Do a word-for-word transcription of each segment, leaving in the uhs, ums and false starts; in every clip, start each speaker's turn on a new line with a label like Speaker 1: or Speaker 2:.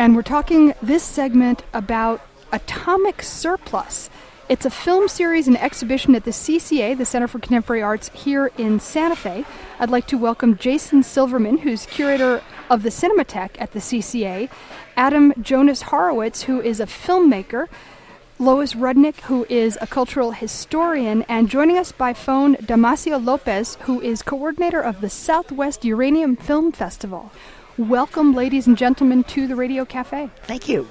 Speaker 1: and we're talking this segment about Atomic Surplus. It's a film series and exhibition at the C C A, the Center for Contemporary Arts, here in Santa Fe. I'd like to welcome Jason Silverman, who's curator of the Cinematheque at the C C A, Adam Jonas Horowitz, who is a filmmaker, Lois Rudnick, who is a cultural historian, and joining us by phone, Damasio Lopez, who is coordinator of the Southwest Uranium Film Festival. Welcome, ladies and gentlemen, to the Radio Cafe.
Speaker 2: Thank you.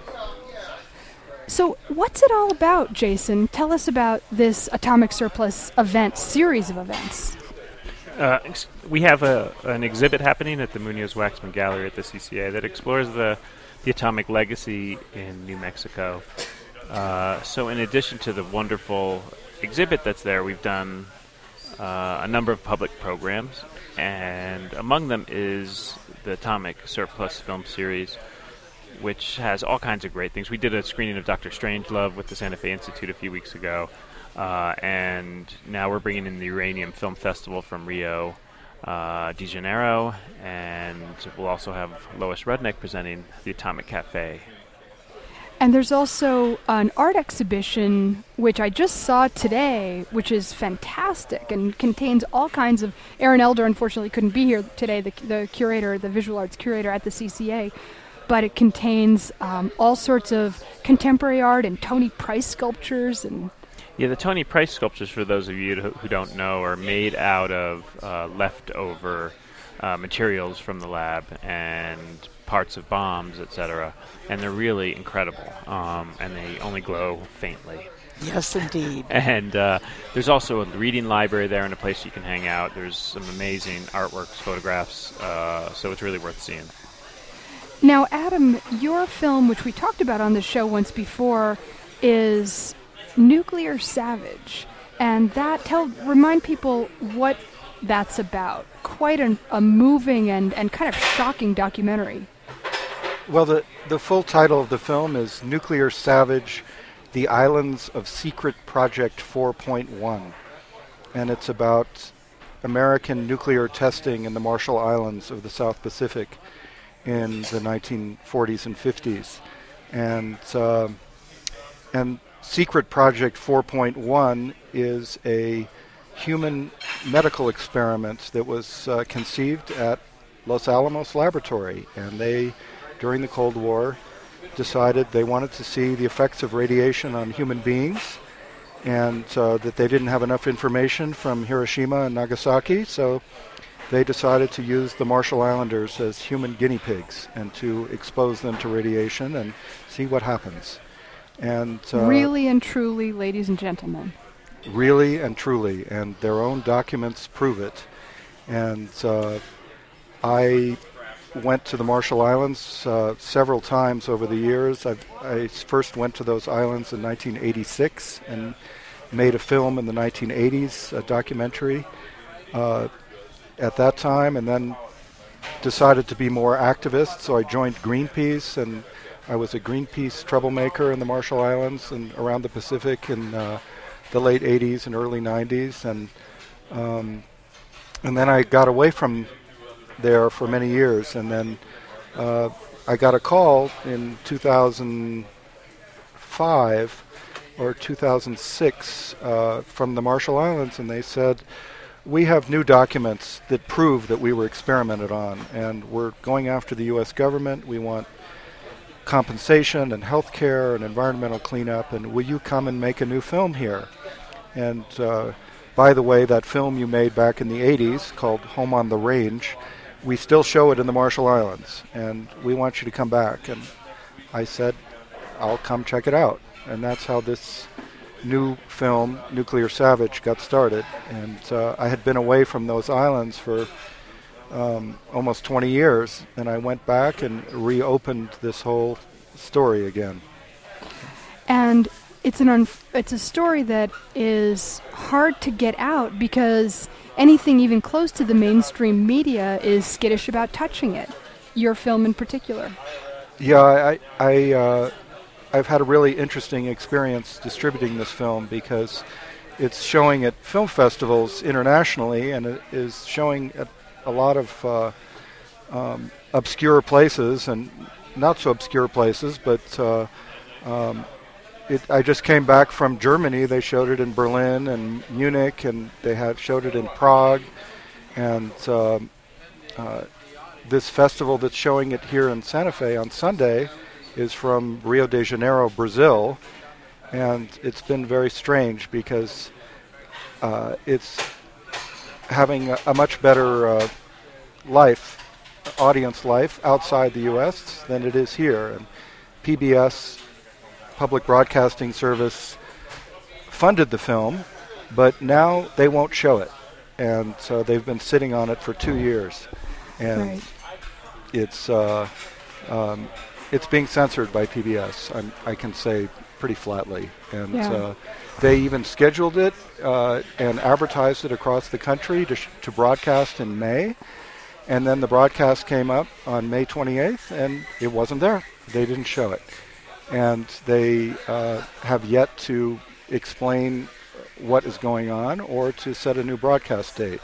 Speaker 1: So what's it all about, Jason? Tell us about this Atomic Surplus event, series of events.
Speaker 3: Uh, we have a, an exhibit happening at the Munoz Waxman Gallery at the C C A that explores the, the atomic legacy in New Mexico. Uh, so in addition to the wonderful exhibit that's there, we've done uh, a number of public programs, and among them is the Atomic Surplus film series, which has all kinds of great things. We did a screening of Doctor Strangelove with the Santa Fe Institute a few weeks ago, uh, and now we're bringing in the Uranium Film Festival from Rio uh, de Janeiro, and we'll also have Lois Rudnick presenting the Atomic Cafe.
Speaker 1: And there's also an art exhibition, which I just saw today, which is fantastic and contains all kinds of... Aaron Elder, unfortunately, couldn't be here today, the, the curator, the visual arts curator at the C C A, but it contains um, all sorts of contemporary art and Tony Price sculptures. And
Speaker 3: Yeah, the Tony Price sculptures, for those of you who don't know, are made out of uh, leftover uh, materials from the lab and parts of bombs, et cetera, and they're really incredible, um, and they only glow faintly.
Speaker 2: Yes, indeed.
Speaker 3: And uh, there's also a reading library there and a place you can hang out. There's some amazing artworks, photographs, uh, so it's really worth seeing.
Speaker 1: Now, Adam, your film, which we talked about on the show once before, is Nuclear Savage, and that tell remind people what that's about. Quite an, a moving and, and kind of shocking documentary.
Speaker 4: Well, the, the full title of the film is Nuclear Savage, The Islands of Secret Project four point one. And it's about American nuclear testing in the Marshall Islands of the South Pacific in the nineteen forties and fifties. And, uh, and Secret Project four point one is a human medical experiment that was uh, conceived at Los Alamos Laboratory. And they, during the Cold War, decided they wanted to see the effects of radiation on human beings, and uh, that they didn't have enough information from Hiroshima and Nagasaki, so they decided to use the Marshall Islanders as human guinea pigs and to expose them to radiation and see what happens. And uh,
Speaker 1: really and truly, ladies and gentlemen.
Speaker 4: Really and truly, and their own documents prove it. And uh, I went to the Marshall Islands uh, several times over the years. I've, I first went to those islands in nineteen eighty-six and made a film in the nineteen eighties, a documentary uh, at that time, and then decided to be more activist, so I joined Greenpeace, and I was a Greenpeace troublemaker in the Marshall Islands and around the Pacific in uh, the late eighties and early nineties, and um, and then I got away from there for many years, and then uh, I got a call in two thousand five or two thousand six uh, from the Marshall Islands, and they said, we have new documents that prove that we were experimented on, and we're going after the U S government. We want compensation and health care and environmental cleanup, and will you come and make a new film here? And uh, by the way, that film you made back in the eighties called Home on the Range, we still show it in the Marshall Islands, and we want you to come back. And I said, I'll come check it out. And that's how this new film, Nuclear Savage, got started. And uh, I had been away from those islands for um, almost twenty years, and I went back and reopened this whole story again.
Speaker 1: And it's an un- it's a story that is hard to get out because anything even close to the mainstream media is skittish about touching it. Your film in particular.
Speaker 4: Yeah, I, I, uh, I've had a really interesting experience distributing this film because it's showing at film festivals internationally, and it is showing at a lot of uh, um, obscure places and not so obscure places, but uh, um, it, I just came back from Germany. They showed it in Berlin and Munich, and they had showed it in Prague. And um, uh, this festival that's showing it here in Santa Fe on Sunday is from Rio de Janeiro, Brazil. And it's been very strange because uh, it's having a, a much better uh, life, audience life outside the U S than it is here. And P B S, Public Broadcasting Service, funded the film, but now they won't show it. And so they've been sitting on it for two years. And
Speaker 1: Right.
Speaker 4: it's uh, um, it's being censored by P B S, I'm, I can say pretty flatly. And
Speaker 1: Yeah.
Speaker 4: uh, they even scheduled it uh, and advertised it across the country to, sh- to broadcast in May. And then the broadcast came up on May twenty-eighth, and it wasn't there. They didn't show it. And they uh, have yet to explain what is going on or to set a new broadcast date.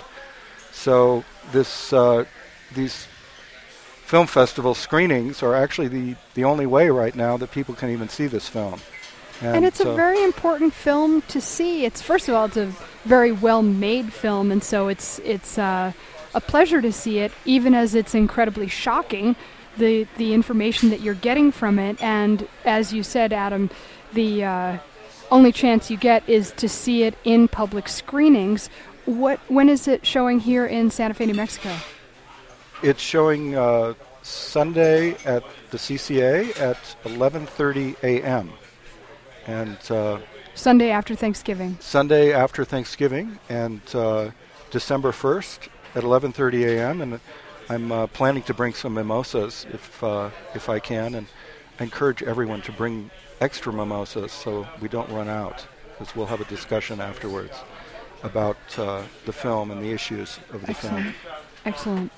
Speaker 4: So this uh, these film festival screenings are actually the, the only way right now that people can even see this film. And,
Speaker 1: And it's a
Speaker 4: uh,
Speaker 1: very important film to see. It's first of all, it's a very well-made film, and so it's it's uh, a pleasure to see it, even as it's incredibly shocking, the the information that you're getting from it. And as you said, Adam, the uh, only chance you get is to see it in public screenings. What when is it showing here in Santa Fe, New Mexico?
Speaker 4: It's showing uh, Sunday at the C C A at eleven thirty a.m. and uh,
Speaker 1: Sunday after Thanksgiving.
Speaker 4: Sunday after Thanksgiving, and uh, December first at eleven thirty a.m. And I'm uh, planning to bring some mimosas if uh, if I can, and I encourage everyone to bring extra mimosas so we don't run out, because we'll have a discussion afterwards about uh, the film and the issues of the
Speaker 1: Excellent.
Speaker 4: film.
Speaker 1: Excellent.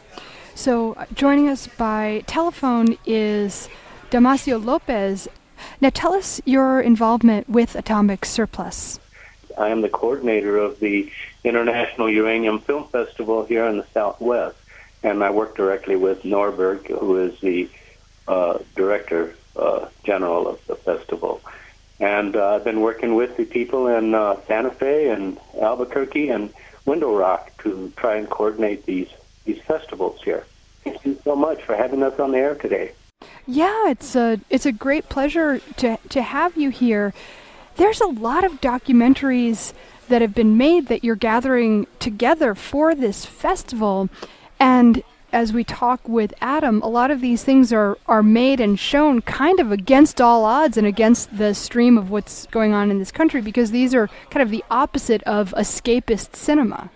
Speaker 1: So uh, joining us by telephone is Damasio Lopez. Now tell us your involvement with Atomic Surplus.
Speaker 2: I am the coordinator of the International Uranium Film Festival here in the Southwest, and I work directly with Norberg, who is the uh, director uh, general of the festival. And uh, I've been working with the people in uh, Santa Fe and Albuquerque and Window Rock to try and coordinate these, these festivals here. Thank you so much for having us on the air today.
Speaker 1: Yeah, it's a it's a great pleasure to to have you here. There's a lot of documentaries that have been made that you're gathering together for this festival, and as we talk with Adam, a lot of these things are, are made and shown kind of against all odds and against the stream of what's going on in this country, because these are kind of the opposite of escapist cinema.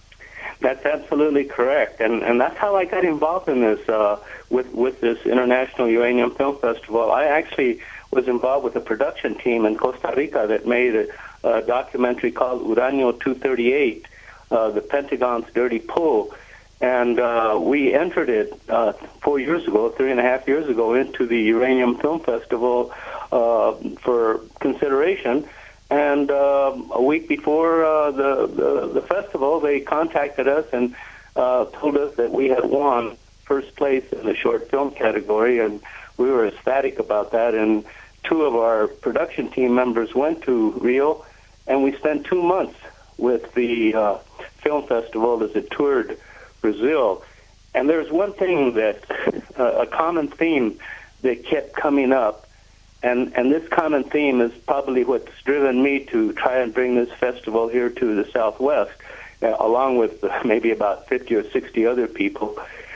Speaker 2: That's absolutely correct, and and that's how I got involved in this uh, with with this International Uranium Film Festival. I actually was involved with a production team in Costa Rica that made a, a documentary called Uranio two thirty-eight, uh, the Pentagon's Dirty Pool, and uh, we entered it uh, four years ago, three and a half years ago, into the Uranium Film Festival uh, for consideration. And uh, a week before uh, the, the the festival, they contacted us and uh, told us that we had won first place in the short film category, and we were ecstatic about that. And two of our production team members went to Rio, and we spent two months with the uh, film festival as it toured Brazil. And there's one thing that uh, a common theme that kept coming up. And and this common theme is probably what's driven me to try and bring this festival here to the Southwest, uh, along with uh, maybe about fifty or sixty other people.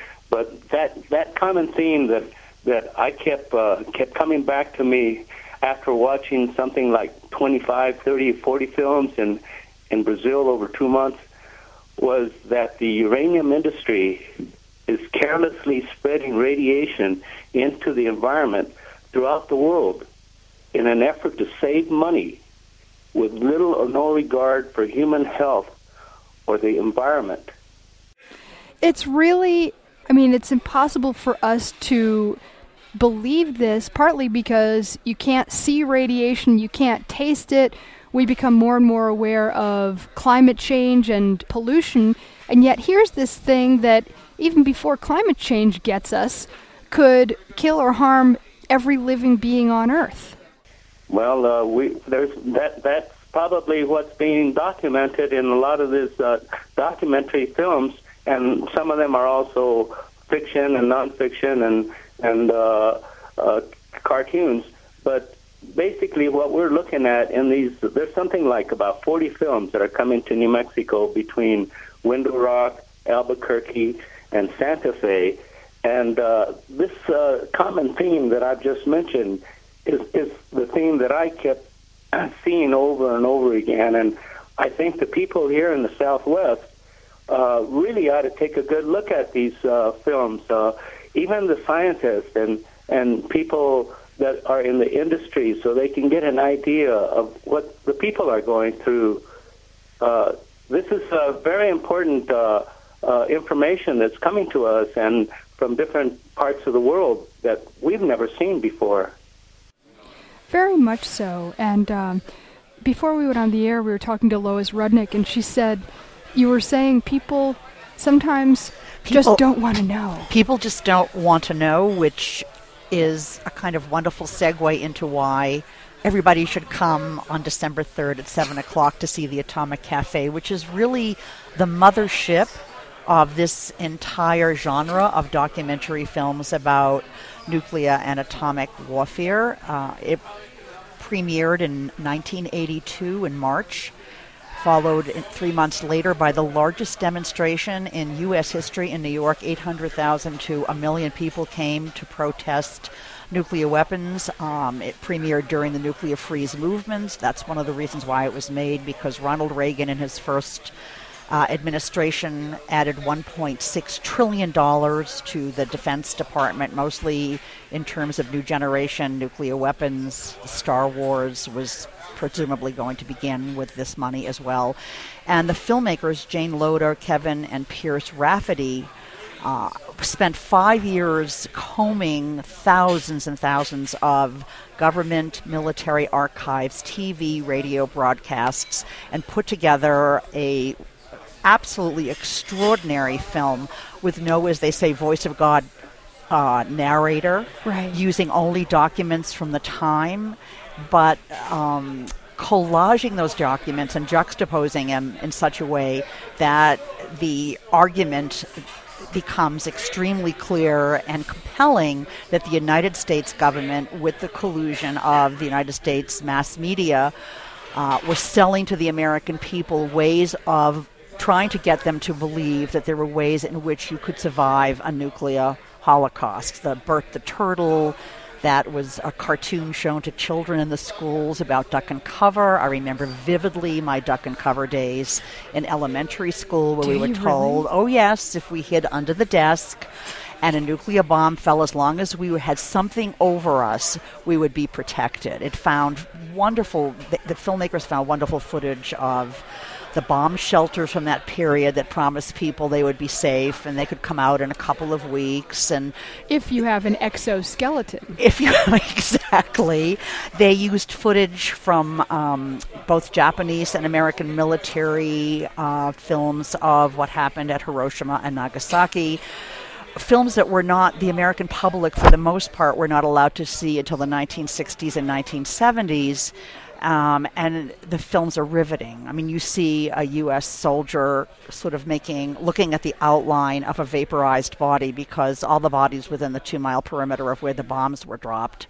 Speaker 2: But that that common theme that that I kept uh, kept coming back to me after watching something like twenty-five, thirty, forty films in in Brazil over two months was that the uranium industry is carelessly spreading radiation into the environment throughout the world in an effort to save money with little or no regard for human health or the environment.
Speaker 1: It's really, I mean, it's impossible for us to believe this, partly because you can't see radiation, you can't taste it. We become more and more aware of climate change and pollution, and yet here's this thing that even before climate change gets us, could kill or harm every living being on Earth.
Speaker 2: Well, uh, we there's that that's probably what's being documented in a lot of these uh, documentary films, and some of them are also fiction and nonfiction and and uh, uh, cartoons. But basically, what we're looking at in these, there's something like about forty films that are coming to New Mexico between Window Rock, Albuquerque, and Santa Fe. And uh, this uh, common theme that I've just mentioned is, is the theme that I kept seeing over and over again. And I think the people here in the Southwest uh, really ought to take a good look at these uh, films. Uh, even the scientists and, and people that are in the industry, so they can get an idea of what the people are going through. Uh, this is uh, very important uh, uh, information that's coming to us and from different parts of the world that we've never seen before.
Speaker 1: Very much so. And um, before we went on the air, we were talking to Lois Rudnick, and she said, you were saying people sometimes people, just don't want to know.
Speaker 5: People just don't want to know, which is a kind of wonderful segue into why everybody should come on December third at seven o'clock to see the Atomic Cafe, which is really the mothership of this entire genre of documentary films about nuclear and atomic warfare. Uh, it premiered in nineteen eighty-two in March, followed in three months later by the largest demonstration in U S history in New York. eight hundred thousand to a million people came to protest nuclear weapons. Um, it premiered during the nuclear freeze movement. That's one of the reasons why it was made, because Ronald Reagan in his first Uh, administration added one point six trillion dollars to the Defense Department, mostly in terms of new generation nuclear weapons. Star Wars was presumably going to begin with this money as well. And the filmmakers, Jane Loder, Kevin, and Pierce Rafferty, uh, spent five years combing thousands and thousands of government, military archives, T V, radio broadcasts, and put together a absolutely extraordinary film with no, as they say, voice of God uh, narrator,
Speaker 1: right,
Speaker 5: using only documents from the time, but um, collaging those documents and juxtaposing them in such a way that the argument becomes extremely clear and compelling that the United States government, with the collusion of the United States mass media, uh, was selling to the American people ways of trying to get them to believe that there were ways in which you could survive a nuclear holocaust. The Bert the Turtle, that was a cartoon shown to children in the schools about duck and cover. I remember vividly my duck and cover days in elementary school, where
Speaker 1: Do
Speaker 5: we were
Speaker 1: you
Speaker 5: told,
Speaker 1: really?
Speaker 5: oh yes, if we hid under the desk and a nuclear bomb fell, as long as we had something over us, we would be protected. It found wonderful, the, the filmmakers found wonderful footage of the bomb shelters from that period that promised people they would be safe and they could come out in a couple of weeks. And
Speaker 1: if you have an exoskeleton.
Speaker 5: If you exactly. They used footage from um, both Japanese and American military uh, films of what happened at Hiroshima and Nagasaki. Films that were not, the American public for the most part were not allowed to see until the nineteen sixties and nineteen seventies. Um, and the films are riveting. I mean, you see a U S soldier sort of making, looking at the outline of a vaporized body, because all the bodies within the two-mile perimeter of where the bombs were dropped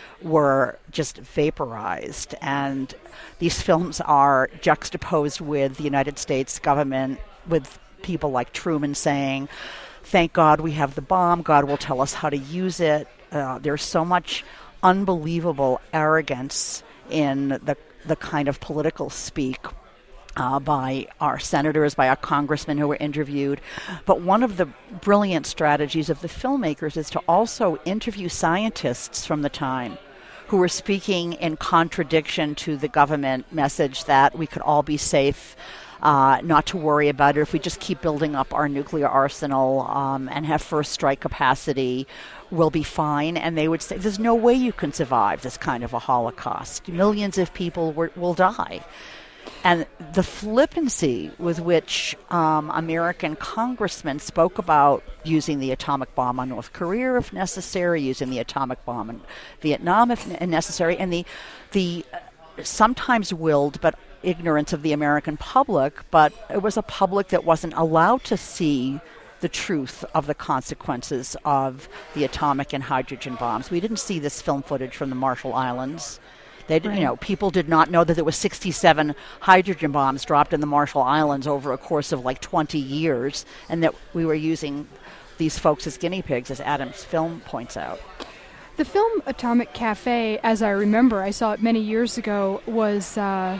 Speaker 5: were just vaporized. And these films are juxtaposed with the United States government, with people like Truman saying, thank God we have the bomb, God will tell us how to use it. Uh, there's so much unbelievable arrogance in the the kind of political speak uh, by our senators, by our congressmen who were interviewed. But one of the brilliant strategies of the filmmakers is to also interview scientists from the time who were speaking in contradiction to the government message that we could all be safe, uh, not to worry about it if we just keep building up our nuclear arsenal um, and have first strike capacity, we'll be fine. And they would say, there's no way you can survive this kind of a Holocaust. Millions of people were, will die. And the flippancy with which um, American congressmen spoke about using the atomic bomb on North Korea if necessary, using the atomic bomb in Vietnam if necessary, and the the sometimes willed but ignorance of the American public, but it was a public that wasn't allowed to see the truth of the consequences of the atomic and hydrogen bombs. We didn't see this film footage from the Marshall Islands. They, right. You know, people did not know that there were sixty-seven hydrogen bombs dropped in the Marshall Islands over a course of like twenty years, and that we were using these folks as guinea pigs, as Adam's film points out.
Speaker 1: The film Atomic Cafe, as I remember, I saw it many years ago, was uh,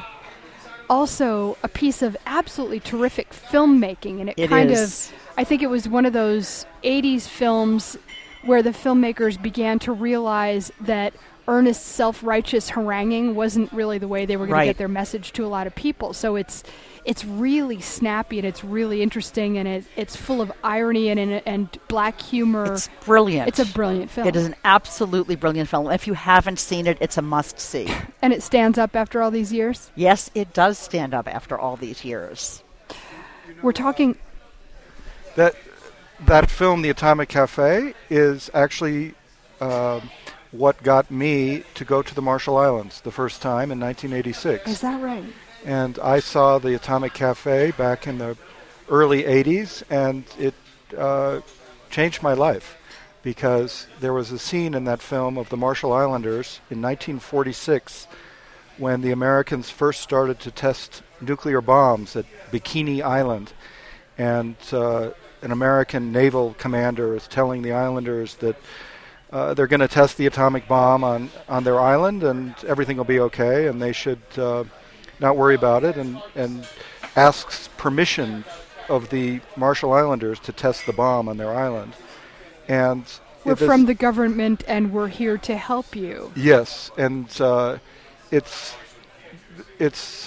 Speaker 1: also a piece of absolutely terrific filmmaking, and it,
Speaker 5: it
Speaker 1: kind
Speaker 5: is.
Speaker 1: of, I think it was one of those eighties films where the filmmakers began to realize that earnest, self-righteous haranguing wasn't really the way they were going
Speaker 5: right.
Speaker 1: to get their message to a lot of people. So it's it's really snappy, and it's really interesting, and it, it's full of irony and, and and black humor.
Speaker 5: It's brilliant.
Speaker 1: It's a brilliant film.
Speaker 5: It is an absolutely brilliant film. If you haven't seen it, it's a must-see.
Speaker 1: And it stands up after all these years?
Speaker 5: Yes, it does stand up after all these years.
Speaker 1: We're talking...
Speaker 4: That, that film, The Atomic Cafe, is actually... Uh, what got me to go to the Marshall Islands the first time in nineteen eighty-six.
Speaker 1: Is that right?
Speaker 4: And I saw the Atomic Cafe back in the early eighties, and it uh, changed my life because there was a scene in that film of the Marshall Islanders in nineteen forty-six when the Americans first started to test nuclear bombs at Bikini Island. And uh, an American naval commander is telling the islanders that Uh, they're going to test the atomic bomb on, on their island, and everything will be okay, and they should uh, not worry about it, and, and asks permission of the Marshall Islanders to test the bomb on their island. And
Speaker 1: we're from the government, and we're here to help you.
Speaker 4: Yes, and uh, it's it's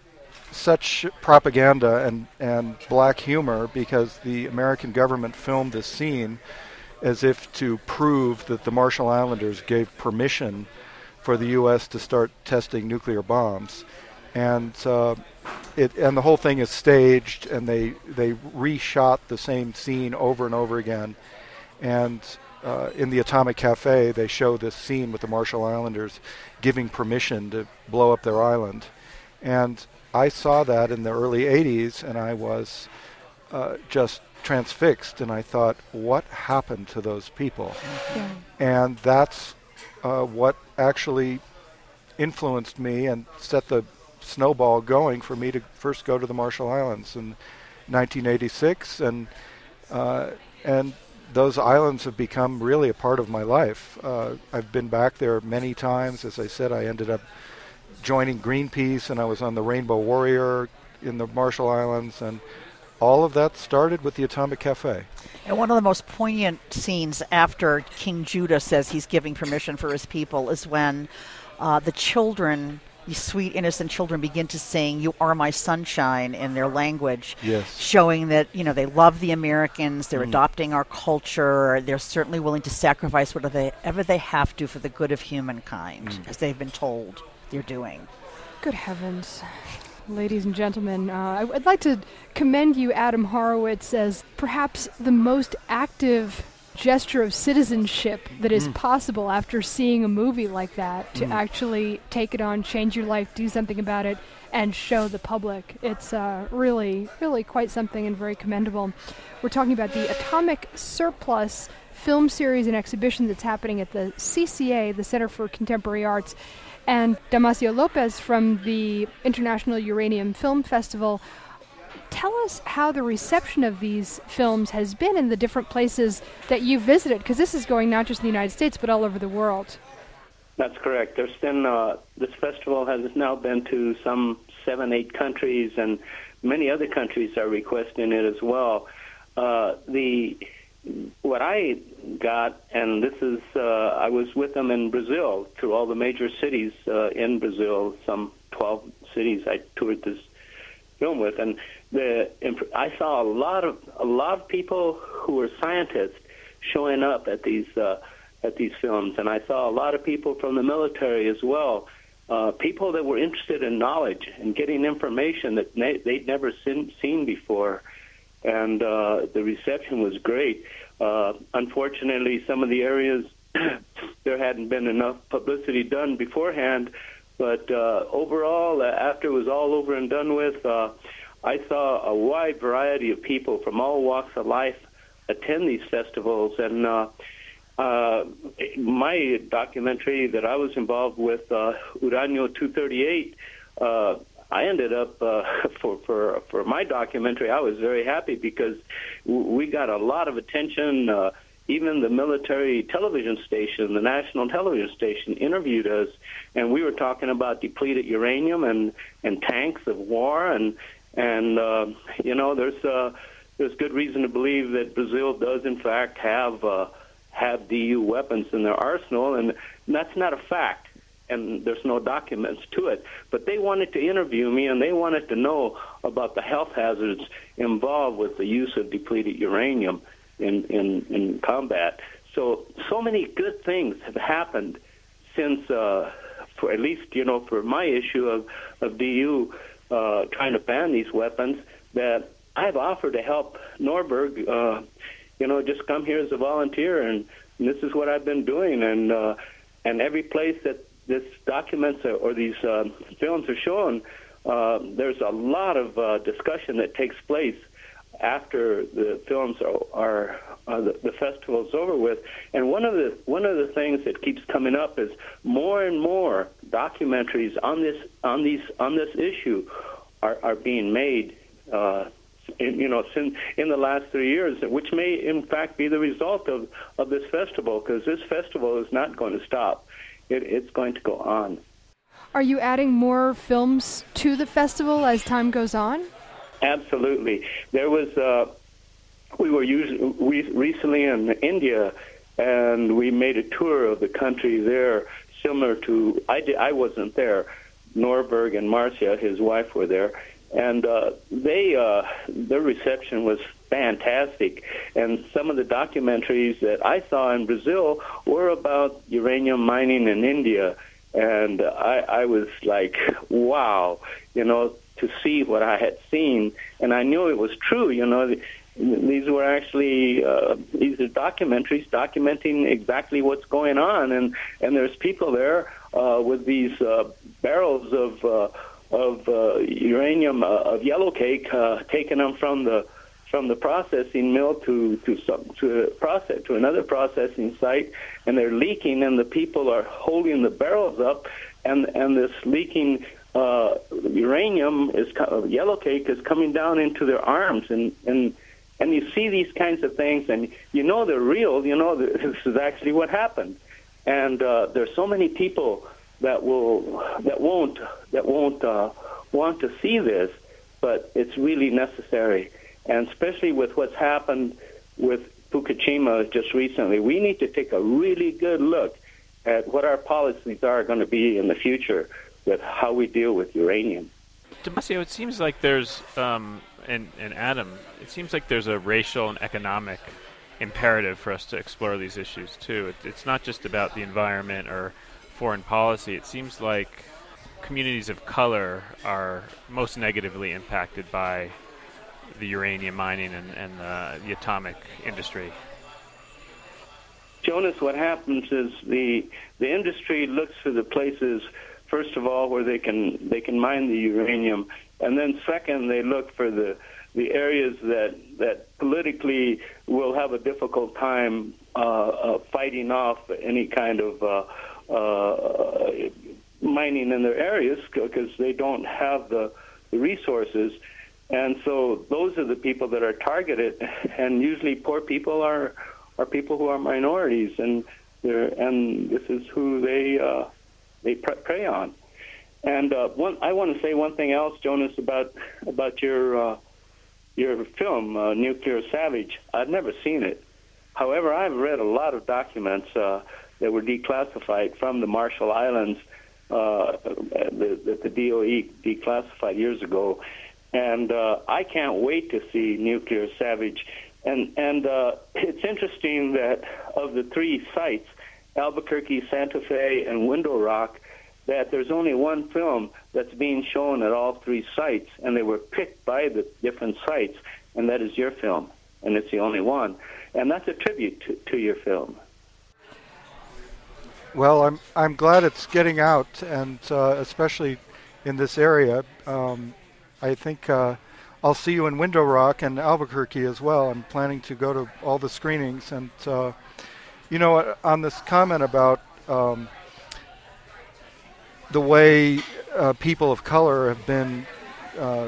Speaker 4: such propaganda and, and black humor because the American government filmed this scene as if to prove that the Marshall Islanders gave permission for the U S to start testing nuclear bombs. And uh, it and the whole thing is staged, and they, they reshot the same scene over and over again. And uh, in the Atomic Cafe, they show this scene with the Marshall Islanders giving permission to blow up their island. And I saw that in the early eighties, and I was uh, just transfixed, and I thought, what happened to those people?
Speaker 1: Yeah.
Speaker 4: And that's uh, what actually influenced me and set the snowball going for me to first go to the Marshall Islands in nineteen eighty-six, and uh, and those islands have become really a part of my life. Uh, I've been back there many times. As I said, I ended up joining Greenpeace, and I was on the Rainbow Warrior in the Marshall Islands, and all of that started with the Atomic Cafe.
Speaker 5: And one of the most poignant scenes after King Judah says he's giving permission for his people is when uh, the children, these sweet, innocent children, begin to sing, "You Are My Sunshine" in their language,
Speaker 4: yes.
Speaker 5: showing that, you know, they love the Americans, they're
Speaker 4: mm.
Speaker 5: adopting our culture, they're certainly willing to sacrifice whatever they have to for the good of humankind, mm. as they've been told they're doing.
Speaker 1: Good heavens. Ladies and gentlemen, uh, I'd like to commend you, Adam Horowitz, as perhaps the most active gesture of citizenship that is mm. possible after seeing a movie like that, to mm. actually take it on, change your life, do something about it, and show the public. It's uh, really, really quite something and very commendable. We're talking about the Atomic Surplus film series and exhibition that's happening at the C C A, the Center for Contemporary Arts, and Damasio Lopez from the International Uranium Film Festival. Tell us how the reception of these films has been in the different places that you visited, because this is going not just in the United States, but all over the world.
Speaker 2: That's correct. There's been, uh, this festival has now been to some seven, eight countries, and many other countries are requesting it as well. Uh, the What I got, and this is, uh, I was with them in Brazil, through all the major cities uh, in Brazil, some twelve cities I toured this film with, and the I saw a lot of a lot of people who were scientists showing up at these uh, at these films, and I saw a lot of people from the military as well uh, people that were interested in knowledge and getting information that ne- they'd never seen, seen before. And uh, the reception was great. Uh, unfortunately, some of the areas, there hadn't been enough publicity done beforehand. But uh, overall, uh, after it was all over and done with, uh, I saw a wide variety of people from all walks of life attend these festivals. And uh, uh, my documentary that I was involved with, uh, Uranio two thirty-eight, uh, I ended up, uh, for, for, for my documentary, I was very happy because we got a lot of attention. Uh, even the military television station, the national television station, interviewed us, and we were talking about depleted uranium and, and tanks of war. And, and uh, you know, there's, uh, there's good reason to believe that Brazil does, in fact, have, uh, have D U weapons in their arsenal, and that's not a fact. And there's no documents to it. But they wanted to interview me, and they wanted to know about the health hazards involved with the use of depleted uranium in, in, in combat. So, so many good things have happened since, uh, for at least, you know, for my issue of, of D U uh, trying to ban these weapons, that I've offered to help Norberg, uh, you know, just come here as a volunteer, and, and this is what I've been doing. And, uh, and every place that this documents or these uh, films are shown, uh, there's a lot of uh, discussion that takes place after the films are, are uh, the, the festival's over with. And one of the one of the things that keeps coming up is more and more documentaries on this on these on this issue are, are being made. Uh, in, you know, since in the last three years, which may in fact be the result of, of this festival, because this festival is not going to stop. It, it's going to go on.
Speaker 1: Are you adding more films to the festival as time goes on?
Speaker 2: Absolutely. There was, uh, we were using, we recently in India, and we made a tour of the country there, similar to, I, did, I wasn't there, Norberg and Marcia, his wife, were there, and uh, they, uh, their reception was fantastic. And some of the documentaries that I saw in Brazil were about uranium mining in India. And I, I was like, wow, you know, to see what I had seen. And I knew it was true, you know. These were actually, uh, these are documentaries documenting exactly what's going on. And, and there's people there uh, with these uh, barrels of, uh, of uh, uranium, uh, of yellow cake, uh, taking them from the from the processing mill to to some to a process to another processing site, and they're leaking, and the people are holding the barrels up, and and this leaking uh, uranium is yellow cake is coming down into their arms, and and and you see these kinds of things, and you know they're real. You know this is actually what happened, and uh, there's so many people that will that won't that won't uh, want to see this, but it's really necessary. And especially with what's happened with Fukushima just recently, we need to take a really good look at what our policies are going to be in the future with how we deal with uranium.
Speaker 3: Damasio, it seems like there's, um, and, and Adam, it seems like there's a racial and economic imperative for us to explore these issues, too. It, it's not just about the environment or foreign policy. It seems like communities of color are most negatively impacted by the uranium mining and, and uh, the atomic industry.
Speaker 2: Jonas, what happens is the the industry looks for the places, first of all, where they can they can mine the uranium, and then second, they look for the the areas that that politically will have a difficult time uh, uh, fighting off any kind of uh, uh, mining in their areas because they don't have the, the resources. And so those are the people that are targeted, and usually poor people are are people who are minorities, and they're, and this is who they uh, they prey on. And uh, one, I want to say one thing else, Jonas, about about your uh, your film, uh, Nuclear Savage. I've never seen it. However, I've read a lot of documents uh, that were declassified from the Marshall Islands uh, that the D O E declassified years ago. And uh, I can't wait to see Nuclear Savage. And and uh, it's interesting that of the three sites, Albuquerque, Santa Fe, and Window Rock, that there's only one film that's being shown at all three sites, and they were picked by the different sites, and that is your film, and it's the only one. And that's a tribute to, to your film.
Speaker 4: Well, I'm I'm glad it's getting out, and uh, especially in this area. Um, I think uh, I'll see you in Window Rock and Albuquerque as well. I'm planning to go to all the screenings. And, uh, you know, on this comment about um, the way uh, people of color have been uh,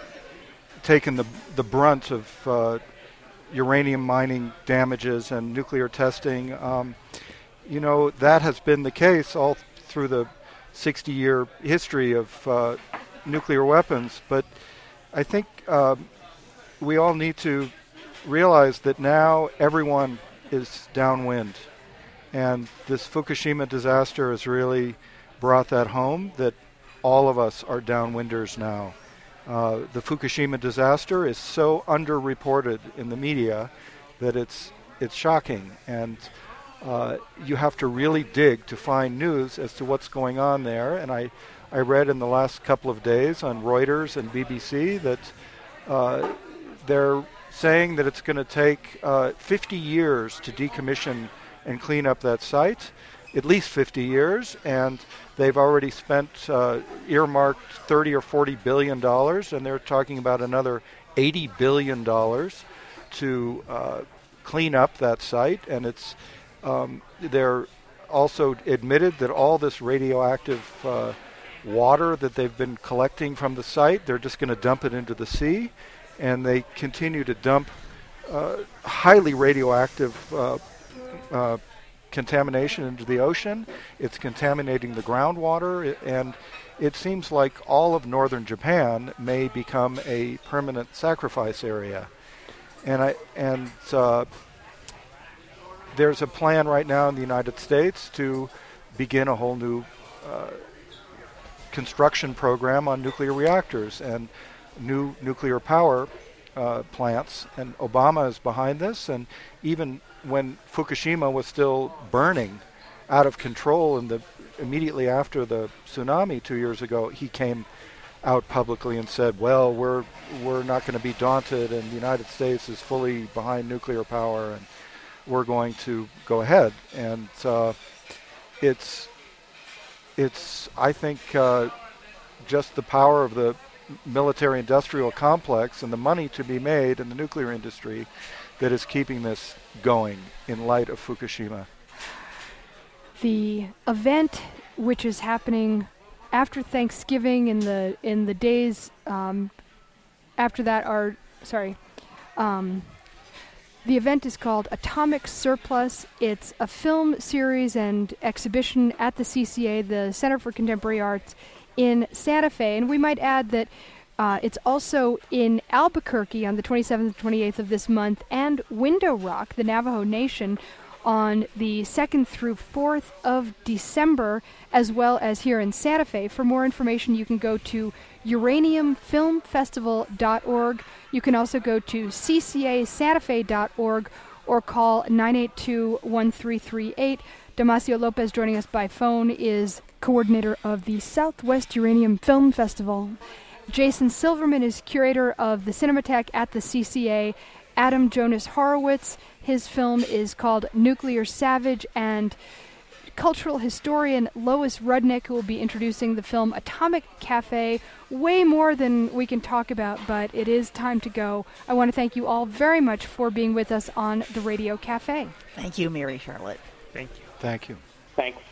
Speaker 4: taking the, the brunt of uh, uranium mining damages and nuclear testing, um, you know, that has been the case all through the sixty-year history of uh, nuclear weapons. But I think uh, we all need to realize that now everyone is downwind. And this Fukushima disaster has really brought that home, that all of us are downwinders now. Uh, the Fukushima disaster is so underreported in the media that it's it's shocking. And uh, you have to really dig to find news as to what's going on there. And I, I read in the last couple of days on Reuters and B B C that uh, they're saying that it's going to take uh, fifty years to decommission and clean up that site, at least fifty years, and they've already spent uh, earmarked thirty or forty billion dollars, and they're talking about another eighty billion dollars to uh, clean up that site. And it's um, they're also admitted that all this radioactive uh, water that they've been collecting from the site, they're just going to dump it into the sea, and they continue to dump uh, highly radioactive uh, uh, contamination into the ocean. It's contaminating the groundwater, and it seems like all of northern Japan may become a permanent sacrifice area. And I and uh, there's a plan right now in the United States to begin a whole new uh, construction program on nuclear reactors and new nuclear power uh, plants. And Obama is behind this, and even when Fukushima was still burning out of control, and the immediately after the tsunami two years ago, he came out publicly and said, well, we're we're not going to be daunted, and the United States is fully behind nuclear power, and we're going to go ahead. And uh, it's it's I think uh, just the power of the military-industrial complex and the money to be made in the nuclear industry that is keeping this going in light of Fukushima.
Speaker 1: The event, which is happening after Thanksgiving, in the in the days um, after that, are sorry. Um, the event is called Atomic Surplus. It's a film series and exhibition at the C C A, the Center for Contemporary Arts, in Santa Fe. And we might add that uh, it's also in Albuquerque on the twenty-seventh and twenty-eighth of this month, and Window Rock, the Navajo Nation, on the second through fourth of December, as well as here in Santa Fe. For more information, you can go to uranium film festival dot org. You can also go to c c a santa fe dot org or call nine eight two, one three three eight. Damasio Lopez, joining us by phone, is coordinator of the Southwest Uranium Film Festival. Jason Silverman is curator of the Cinematheque at the C C A. Adam Jonas Horowitz, his film is called Nuclear Savage, and cultural historian Lois Rudnick, who will be introducing the film Atomic Cafe. Way more than we can talk about, but it is time to go. I want to thank you all very much for being with us on the Radio Cafe.
Speaker 5: Thank you, Mary Charlotte.
Speaker 3: Thank you.
Speaker 4: Thank you.
Speaker 2: Thanks.